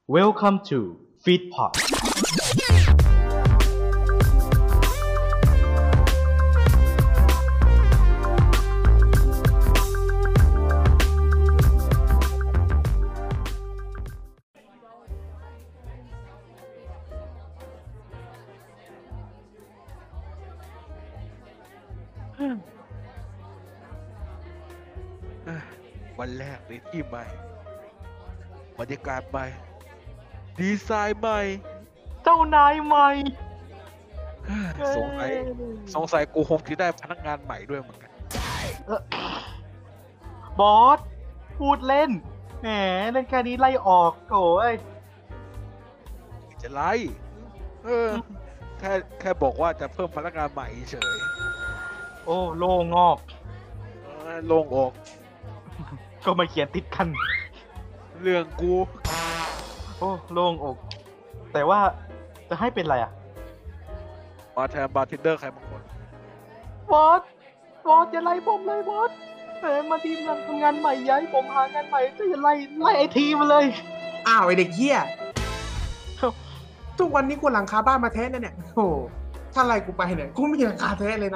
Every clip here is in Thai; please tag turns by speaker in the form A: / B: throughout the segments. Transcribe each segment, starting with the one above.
A: Welcome to Feedpot
B: วันแรกในที่ใหม่บรรยากาศใหม่ดีไซน์ใหม่
A: เจ้านายใหม่
B: สงสัยกูคงที่ได้พนักงานใหม่ด้วยเหมือนกัน
A: บอสพูดเล่นแหมเล่นแค่นี้ไล่ออกโอ้ย
B: จะไล่แค่บอกว่าจะเพิ่มพนักงานใหม่เฉย
A: โอ้โล่งอก
B: โล่งอก
A: ก็มาเขียนติดกัน
B: เรื่องกู
A: โอ้โล่งอก แต่ว่าจะให้เป็นอะไรอ่ะ
B: มาแทนบาร์เทนเดอร์ใครบางคน
A: บอสอย่าไล่ผมเลยบอสแหมมาทีมทำงานใหม่ย้ายผมหางานใหม่ก็อย่าไล่ไอทีมาเลย
C: อ้าวไอเด็กเหี้ยทุกวันนี้กูหลังคาบ้านมาแท้นะเนี่ยโอ้ถ้าไล่กูไปเนี่ยกูไม่มีหลังคาแท้เลยนะ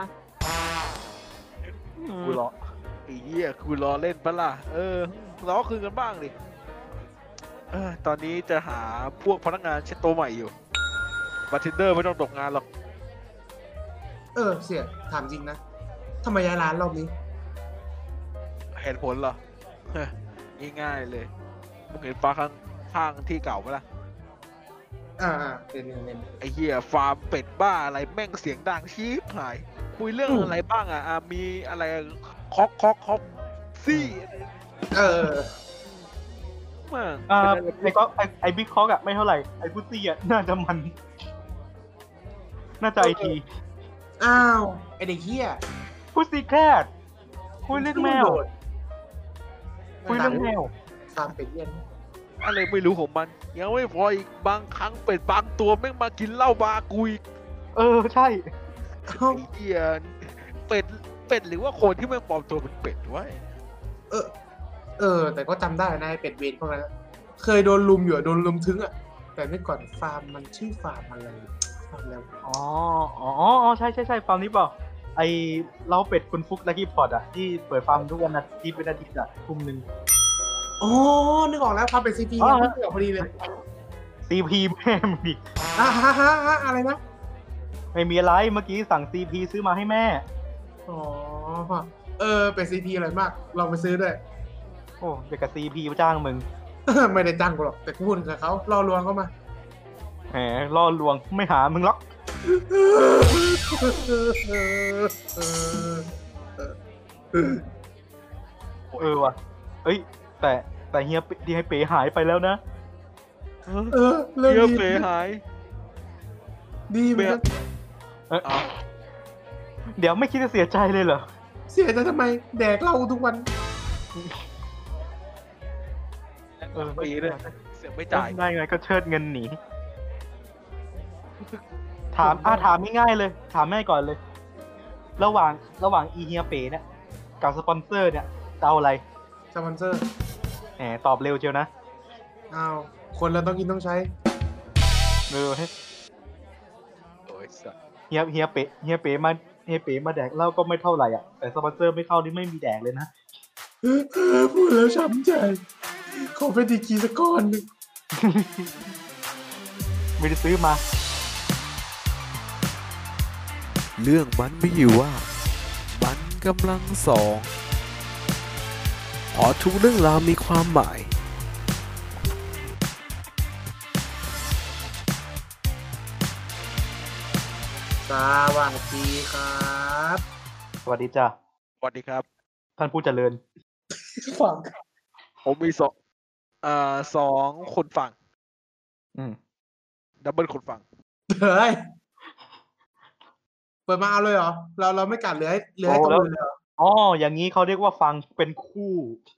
B: กูล้อไอ้เหี้ยกูล้อเล่นปะล่ะล้อคืนกันบ้างดิตอนนี้จะหาพวกพนักงานเช็ดโต๊ะใหม่อยู่บาร์เทนเดอร์ไม่ต้องตกงานหรอก
C: เสียถามจริงนะทำไมย้ายร้านรอบนี้
B: เหตุผลเหรอ ง่ายๆเลยมึงเห็นฟ้าข้างที่เก่าไหมล่ะ
C: เน้น
B: ไอ้เหี้ยฟาร์มเป็ดบ้าอะไรแม่งเสียงดังชีพหายคุยเรื่องอะไรบ้างมีอะไรคอกซี่มาก
A: ไอ้บิ๊กคอกอะไม่เท่าไหร่ไอ้พุตตี้อะน่าจะมันน่าจะไอที
C: อ้าวไอเด็กเหี้ย
A: พุตตี้แคทคุยเรื่องแมวคุยเรื่องแมว
C: ตามเป็ดเย็น
B: อะไรไม่รู้ของมันยังไม่พออีกบางครั้งเป็ดบางตัวแม่งมากินเหล้าบาร์กุย
A: ใช่
B: ไอ้เหี้ยเป็ดหรือว่าคนที่แม่งปลอมตัวเป็นเป็ดวะ
C: แต่ก็จำได้นะไอเป็ดเวนพวกนั้นเคยโดนลุมอยู่โดนลุมถึงแต่ไม่ก่อนฟาร์มมันชื่อฟาร์มอะไรฟาร์มแล้ว
A: ใช่ฟาร์มนี้เปล่าไอเราเป็ดคุณฟุกลักกี้พอดอะที่เปิดฟาร์มทุกวันอาทิตย์เป็นอาทิตย์อะทุ่มนึง
C: นึกออกแล้วฟาร์มเป็นซีพีนึกออกพอดีเลย
A: CP แม่มึงดิ
C: อะไรนะ
A: ไม่มีอะไรเมื่อกี้สั่ง CP ซื้อมาให้แม่
C: เป็นซีพีอร่อยมากลองไปซื้อด้วย
A: โอ้เด็กกับ CP มาจ้างมึง
C: ไม่ได้จ้างกูหรอกแต่กูพูดกับเขาล่อลวงเขามา
A: แหมล่อลวงไม่หามึงหรอกว่ะเอ้ยแต่เฮียเป๋หายไปแล้วนะ
B: เฮียเป๋หาย
C: ดีไหม
A: เดี๋ยวไม่คิดจะเสียใจเลยเหรอ
C: เสียใจทำไมแดกเหล้าทุกวัน
B: ปีเลยเสียไม่จ่าย
A: ได้ไงก็เชิดเงินหนีถามง่ายๆเลยถามแม่ก่อนเลยระหว่างอีเฮียเป๋เนี่ยกับสปอนเซอร์เนี่ยจะเอาอะไร
C: สปอนเซอร์
A: แหมตอบเร็วเชียวนะ
C: อ้าวคนเราต้องกินต้องใช้
A: โอ้ยเฮียเป๋มาแดกเหล้าก็ไม่เท่าไหร่อ่ะแต่สปอนเซอร์ไม่เข้านี่ไม่มีแดกเลยนะ
C: พูดแล้วช้ำใจขอเป็นดีกีสักก้อนนึง
A: ไม่ได้ซื้อมา
B: เรื่องมันไม่อยู่ว่ามันกำลังสองทุกเรื่องราวมีความหมาย
C: สวัสดีครับ
A: สวัสดีจ้ะ
B: สวัสดีครับ
A: ท่านผู้เจริญ
C: ฟัง
B: ผมมีสองคนฟังดับเบิลคนฟัง
C: เฮ้ยเปิดมาเอาเลยเหรอเราไม่กัดเหลือให้ตัวเลยเหรอ
A: อย่างนี้เขาเรียกว่าฟังเป็นคู่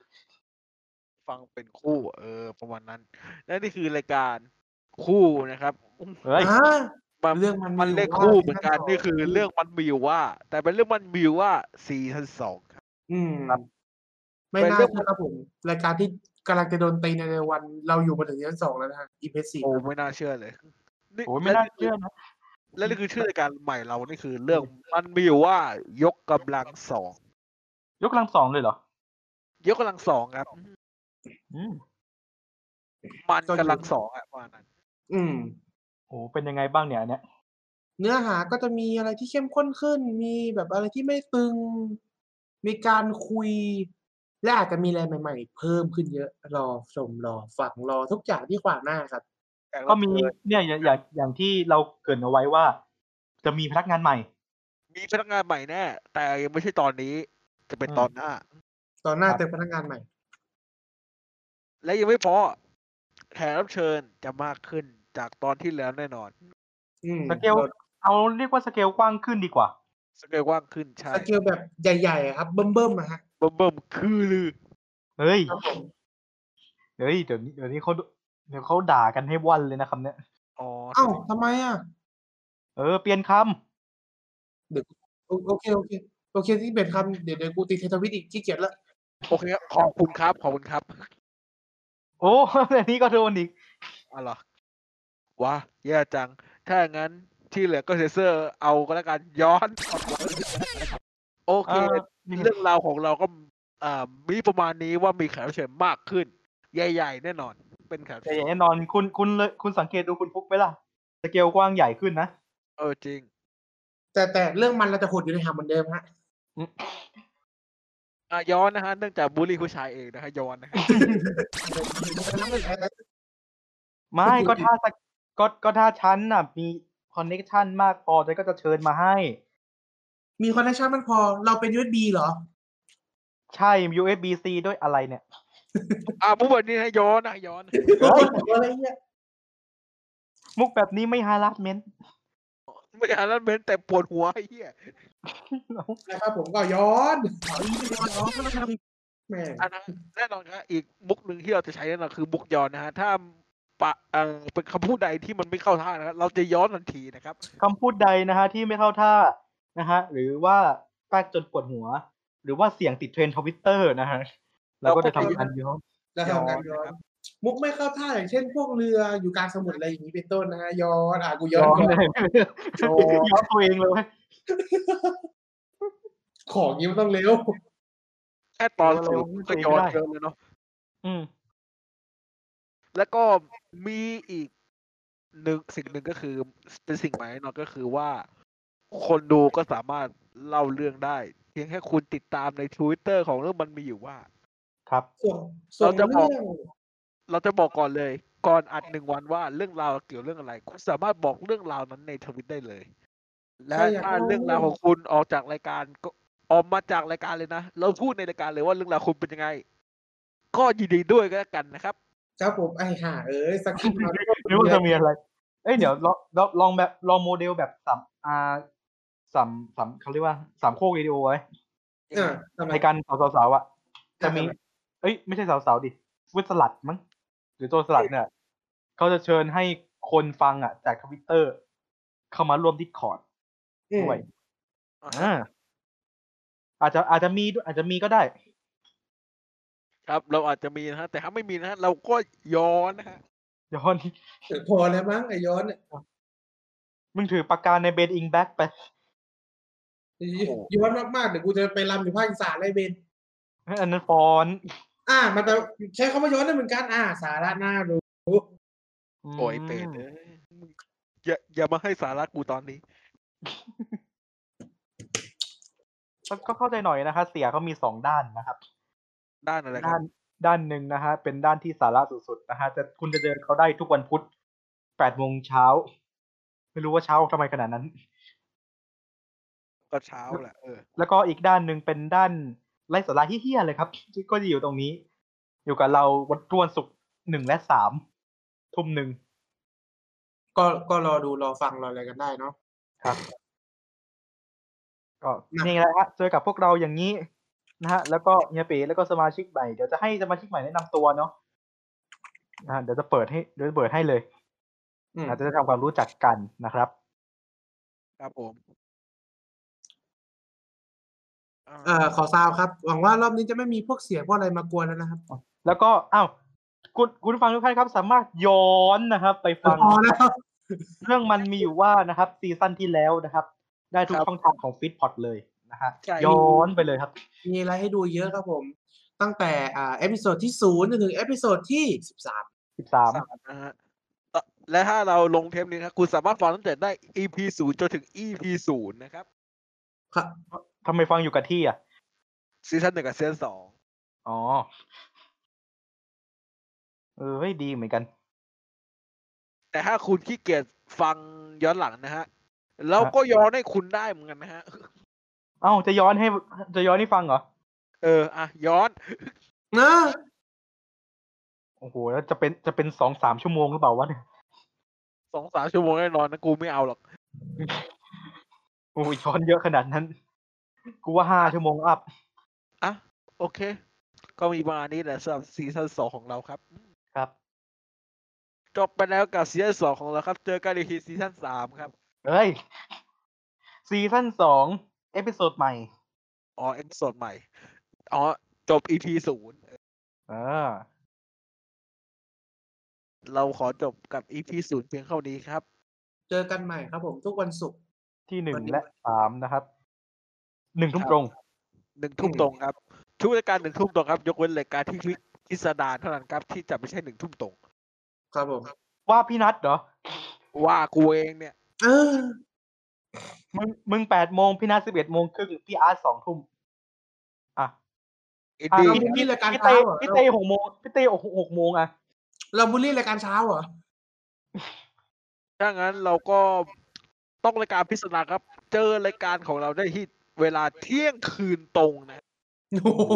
B: ประมาณนั้นและนี่คือรายการคู่นะครับ
C: เรื่อง
B: มันเลขคู่เหมือนกันนี่คือเรื่องมันมีอยู่ว่าแต่เป็นเรื่องมันมีอยู่ว่าซีซั่น 2ครับ
C: ไม่น่าใช่ครับผมรายการที่กำลังจะโดนตีในวันเราอยู่มาถึงซีซั่น2แล้วนะฮะอีเพสซี
B: โอ้ไม่น่าเชื่อเลยนี่
A: โอ้ยไม่น่าเชื่อนะ
B: และนี่คือชื่อรายการใหม่เรานี่คือเรื่องมันมีอยู่ว่ายกกำลังสอง
A: ยกกำลังสองเลยเหรอ
B: ยกกำลังสองครับ
A: อืม
B: มันกำลังสองประมาณนั้น
C: อืม
A: โอ้เป็นยังไงบ้างเนี่ยอันเนี่ย
C: เนื้อหาก็จะมีอะไรที่เข้มข้นขึ้น มีแบบอะไรที่ไม่ตึง มีการคุย และอาจจะมีอะไรใหม่ ๆ เพิ่มขึ้นเยอะ รอชมรอฟังรอทุกอย่างที่ขวางหน้าครับ
A: ก็มีเนี่ยอย่างที่เราเกริ่นเอาไว้ว่า จะมีพนักงานใหม่
B: มีพนักงานใหม่แน่แต่ยังไม่ใช่ตอนนี้จะเป็นตอนหน้า
C: ตอนหน้า
A: ครับ
C: เจอพนักงานใหม่
B: และยังไม่พอแขกรับเชิญจะมากขึ้นจากตอนที่แล้วแน่นอน
C: อืม
A: สเกลเอาเรียกว่าสเกลกว้างขึ้นดีกว่า
B: สเกลกว้างขึ้นใช่
C: สเกลแบบใหญ่ๆอะครับ เบิ่มๆอะฮะ
B: เบิ่มคือลือ
A: เฮ้ย
C: ครับผม
A: เฮ้ยเดี๋ยวนี้เขาด่ากันให้วันเลยนะคำเนี้ย
B: อ๋อ
C: เอ้าทำไมอ่ะ
A: เปลี่ยนค
C: โอเคที่เป็นคำเดี๋ยวกูตีเททวิตอีกขี้เกียจละ
B: โอเคครับขอบคุณครับขอบคุณครับ
A: ำโอ้ อันนี้ก็โดนอีก
B: อ๋อเหรอว้าแย่จัง ถ้าอย่างนั้นที่เหลือก็เซนเซอร์เอาก็แล้วกันย้อน โอเค เรื่องราวของเราก็มีประมาณนี้ว่ามีแขกรับเชิญมากขึ้น ใหญ่ๆแน่นอน เป็นแขกรับ
A: แต่
B: เชิญ
A: แน่นอนคุณสังเกตดูคุณฟุกไหมล่ะ สเกลกว้างใหญ่ขึ้นนะ
B: จริง
C: แต่เรื่องมันเราจะหดอยู่ในหางเหมือนเดิมฮะ
B: ย้อนนะฮะเนื่องจากบูลลี่ผู้ชายเองนะฮะย้อนนะฮะ
A: ไม่ก็ถ้าฉันน่ะมีคอนเนคชันมากพอฉันก็จะเชิญมาให้
C: มีคอนเนคชั่นมันพอเราเป็น USB เหรอ
A: ใช่ USB-C ด้วยอะไรเนี่ย
B: มุกแบบนี้ให้ย้อนนะย้อน
A: เฮ้ย
C: อะไรเงี้ย
A: มุกแบบนี้ไม่ฮาร์ดเมนต์
B: ไม่อ่านแล้วเม้นแต่ปวดหัวไอ้เหี้ย
C: นะครับผมก็ย้อนแม่
B: อันนั้นแน่นอนครับอีกมุกหนึ่งที่เราจะใช้แน่นอนคือมุกย้อนนะฮะถ้าเป็นคำพูดใดที่มันไม่เข้าท่านะครับเราจะย้อนทันทีนะครับ
A: คำพูดใดนะฮะที่ไม่เข้าท่านะฮะหรือว่าแป๊กจนปวดหัว หรือว่าเสียงติดเทรนด์ทวิตเตอร์นะฮะเราก็จะทำการย้อน
C: แล้วทำการย้อน มุกไม่เข้าท่าอย่างเช่นพวกเรืออยู่กลางสมุทรอะไรอย่างนี้เป็นต้นนะฮะย้อนกูย้อนก่อน
A: เลยย้อนตัวเองเลย
C: ของนี้มันต้องเร็ว
B: แค่ตอน
A: เรา
B: สูงก็ย้อนเยอะเลยเนาะ
A: อืม
B: แล้วก็มีอีกสิ่งหนึ่งก็คือเป็นสิ่งใหม่แน่นอนก็คือว่าคนดูก็สามารถเล่าเรื่องได้ เพียงแค่คุณติดตามใน Twitter ของเรื่องมันมีอยู่ว่า
A: ครับ
C: ส่งเรื่อง
B: เราจะบอกก่อนเลย ก่อนอัด1 วันว่าเรื่องราวเกี่ยวเรื่องอะไร คุณสามารถบอกเรื่องราวนั้นในทวิตได้เลย และถ้าเรื่องราวของคุณออกจากรายการก็ออกมาจากรายการเลยนะเราพูดในรายการเลยว่าเรื่องราวคุณเป็นยังไง ก็ยินดีด้วยก็แล้วกันนะครับ
C: ครับผมไอ้ห่าสักคลิปมา
A: หรือว่าจะมีอะไร เดี๋ยวลองโมเดลแบบสามเขาเรียกว่าสามโคกวิดีโอไว้
C: ทำไม
A: ในการสาวๆอ่ะ จะมี ไม่ใช่สาวๆดิวิสลัดมั้ง หรือตัวสลัดเนี่ยเขาจะเชิญให้คนฟังอ่ะ จากทวิตเตอร์เข้ามาร่วมดิสคอร์ดด้วยอาจจะมีก็ได้
B: ครับ เราอาจจะมีนะฮะแต่ถ้าไม่มีนะฮะเราก็ย้อนนะฮะ
A: ย้อน
C: พอแล้วมั้งไอ้ย้อนเนี่ย
A: มึงถือปากกาในเบนอิงแบ็กไป
C: ย้อนมากๆเดี๋ยวกูจะไปรำอยู่ภาคอีสานเลยเบน
A: อันนั้นฟอน
C: มันจะใช้คำว่าย้อนได้เหมือนกันสาระน่ารู้
B: โอ้ยเป็ดอย่ามาให้สาระกูตอนนี้
A: ก็เข้าใจหน่อยนะคะเสียเขามี2 ด้านนะครับ
B: ด้านอะไรครับ
A: ด้านหนึ่งนะฮะเป็นด้านที่สาระสุดๆนะฮะแต่คุณจะเจอเขาได้ทุกวันพุธ8 โมงเช้า ไม่รู้ว่าเช้าทำไมขนาดนั้น
B: ก็เช้าแหละ
A: แล้วก็อีกด้านหนึ่งเป็นด้านไร้สาระเหี้ยๆเลยครับก็จะอยู่ตรงนี้ อยู่กับเราวันศุกร์1 และ 3 ทุ่ม 1
C: ก็รอดูรอฟังรออะไรกันได้เนาะ
A: ครับ ก็นี่แหละฮะเจอกับพวกเราอย่างนี้นะฮะแล้วก็เฮียเป๋แล้วก็สมาชิกใหม่เดี๋ยวจะให้สมาชิกใหม่แนะนำตัวเนาะเดี๋ยวจะเปิดให้เลยอาจจะทำความรู้จักกันนะครับ
B: ครับผม
C: ขอซาวครับหวังว่ารอบนี้จะไม่มีพวกเสียงพวกอะไรมากวนแล้วนะครับ
A: แล้วก็คุณผู้ฟังทุกท่านครับสามารถย้อนนะครับ ไปฟัง
C: พอแล้ว
A: เรื่องมันมีอยู่ว่านะครับซีซั่นที่แล้วนะครับ ได้ทุก
B: ครับ
A: ช่องทางของฟีดพอดเลยนะฮะ
B: ใช่
A: ย้อนไปเลยครับ
C: มีอะไรให้ดูเยอะครับผม ตั้งแต่เอพิโซดที่0จนถึงเอพิโซดที่13
A: 13
B: นะฮะและถ้าเราลงเทปนี้ครับคุณสามารถฟังตั้งแต่ได้ EP 0จนถึง EP 0นะครับ
C: ครับ
A: ทำไมฟังอยู่กับที่อ่ะ
B: ซีซั่น1กับซีซั่น2
A: อ๋อเฮ้ยดีเหมือนกัน
B: แต่ถ้าคุณขี้เกียจฟังย้อนหลังนะฮะเราก็ย้อนให้คุณได้เหมือนกันนะฮะ
A: เอ้าจะย้อนให้ฟังเหรอ
B: ย้อน
C: นะ
A: โอ้โหแล้วจะเป็น 2-3 ชั่วโมงหรือเปล่าวะเนี่ย
B: 2-3 ชั่วโมงแน่นอนนะกูไม่เอาหรอก
A: โอ้ยย้อนเยอะขนาดนั้น กูว่า 5 ชั่วโมงอัพ
B: อ่ะโอเค ก็มีประมาณนี้แหละสำหรับซีซั่น2ของเราครับ
A: ครับ
B: จบไปแล้วกับซีซั่น2ของเราครับ เจอกันอีกทีซีซั่น3ครับ
A: เฮ้ยซีซั่น2เอพิโซดใหม่
B: อ๋อเอพิโซดใหม่อ๋อจบ EP เราขอจบกับ EP 0เพียงเท่านี้ครับ
C: เจอกันใหม่ครับผมทุกวันศุกร์
A: ที่
C: วัน
A: 1
C: นี้
A: และ 3 นะครับ 1 ทุ่มตรง
B: 1 ทุ่มตรงครับ ทุกรายการ 1 ทุ่มตรงครับ ยกเว้นรายการที่พิสดารเท่านั้นครับ ที่จะไม่ใช่ 1 ทุ่มตรง
C: ครับผม
A: ว่าพี่นัทเหรอ
B: ว่ากูเองเนี่ย
A: มึง8 โมงพี่นัท11 โมงครึ่งพี่อาร์ต2 ทุ่มอ่ะ
B: อิน
C: เรา
B: ดี้
C: บูลลี่รายการ
A: พี่
C: เช้า
A: เต้
C: เหรอ
A: พี่เต้6 โมงพี่เต้6 โมงอ่ะ
C: เราบูลลี่รายการเช้าเหรอ
B: ถ้างั้นเราก็ต้องรายการพิสดารครับ เจอรายการของเราได้ที่เวลาเที่ยงคืนตรงนะ
C: โอ้โห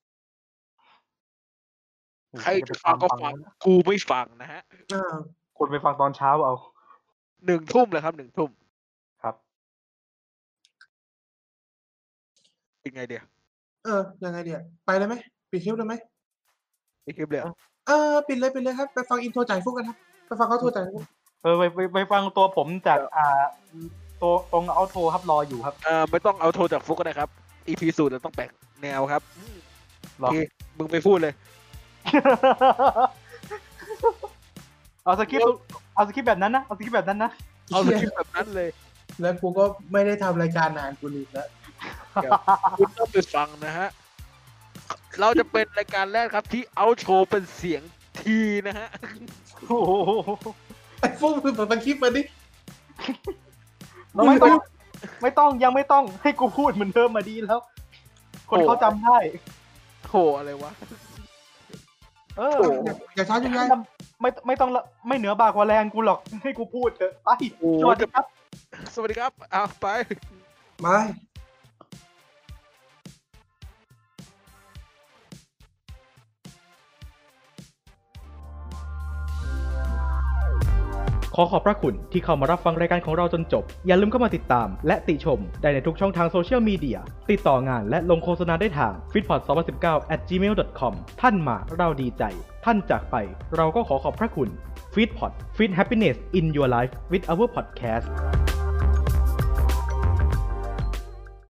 B: ใครจะฟังก็ฟัง กูไม่ฟังนะฮะ
A: คนไปฟังตอนเช้าเอา
B: 1 ทุ่มเลยครับ 1 ทุ่ม
A: ครับ
B: เป็นไงเดียว
C: ยังไงเดี๋ยวไปเลยไหมปิดคลิปเลยไหม
B: มีคลิปเลย
C: ปิดเลยครับไปฟังอินโทรจ่ายฟุกกันครับไปฟังเขาโทรจ่ายฟุก
A: ไปฟังตัวผมจากตัวตรงเอาโทรครับรออยู่ครับ
B: ไม่ต้องเอาโทรจากฟุกก็ได้ครับ EP 0เราต้องแปลกแนวครับ
A: หรอ
B: โอเคมึงไปพูดเลย
A: เอาสคริปต์แบบนั้นนะ
B: เอาสคริปต์แบบนั้นเลย
C: แล้วกูก็ไม่ได้ทำรายการนานกูลืมแล้ว
B: คุณต้องไปฟังนะฮะ เราจะเป็นรายการแรกครับที่เอาโชว์เป็นเสียงทีนะฮะ
A: โอ้โห
C: ไอ้ฟุกมึงเปิดฟังคลิปมาดิ
A: ไม่ต้องยังไม่ต้องให้กูพูดเหมือนเดิมมาดีแล้ว คนเขาจำได้
B: โหอะไรวะ
C: อย่าช้าจังไง
A: ไม่ต้องละไม่เหนือบากกว่าแรงกูหรอกให้กูพูดเถอะไปสวัสดีครับ
B: สวัสดีครับไป
C: มา
A: ขอขอบพระคุณที่เข้ามารับฟังรายการของเราจนจบอย่าลืมเข้ามาติดตามและติชมได้ในทุกช่องทางโซเชียลมีเดียติดต่องานและลงโฆษณาได้ทาง feedpot2019@gmail.com ท่านมาเราดีใจท่านจากไปเราก็ขอขอบพระคุณ Feedpot Feed Happiness in Your Life with our podcast